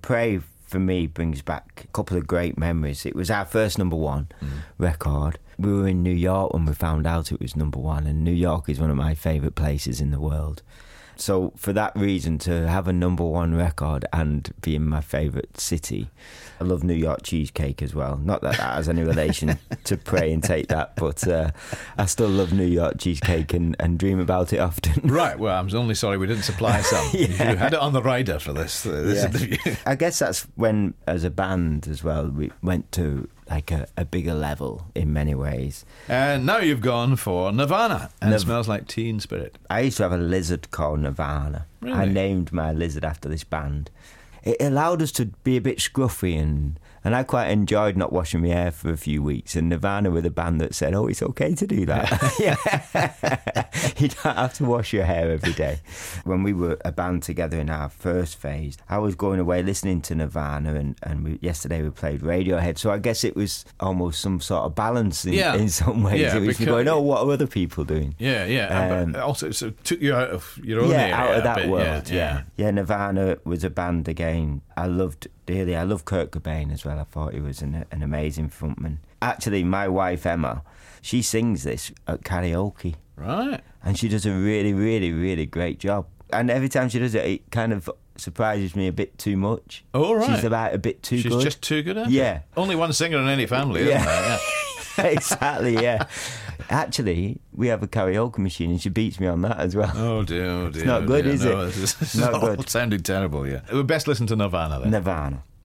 Pray for me brings back a couple of great memories. It was our first number one record. We were in New York when we found out it was number one, and New York is one of my favourite places in the world. So for that reason, to have a number one record and be in my favourite city, I love New York cheesecake as well. Not that that has any relation to Pray and Take That, but I still love New York cheesecake and dream about it often. Right, well, I'm only sorry we didn't supply some. You had it on the rider for this interview. I guess that's when, as a band as well, we went to like a bigger level in many ways. And now you've gone for Nirvana, and it smells like Teen Spirit. I used to have a lizard called Nirvana. Really? I named my lizard after this band. It allowed us to be a bit scruffy, and I quite enjoyed not washing my hair for a few weeks. And Nirvana were the band that said, "Oh, it's okay to do that. You don't have to wash your hair every day." When we were a band together in our first phase, I was going away listening to Nirvana, and yesterday we played Radiohead. So I guess it was almost some sort of balance in some ways. Yeah, it was going, "Oh, what are other people doing?" But also, so it took you out of your own area, out of that bit, world. Yeah, Nirvana was a band again I loved dearly. I love Kurt Cobain as well. I thought he was an amazing frontman. Actually, my wife Emma, she sings this at karaoke. Right. And she does a really, really, really great job. And every time she does it, it kind of surprises me a bit too much. Oh, right. She's about a bit too good. She's just too good at it? Yeah. Only one singer in any family, isn't there? Yeah. Exactly, yeah. Actually, we have a karaoke machine and she beats me on that as well. Oh dear, oh dear. It's not good, is it? It's not all good. Sounding terrible, yeah. We best listen to Nirvana then. Nirvana.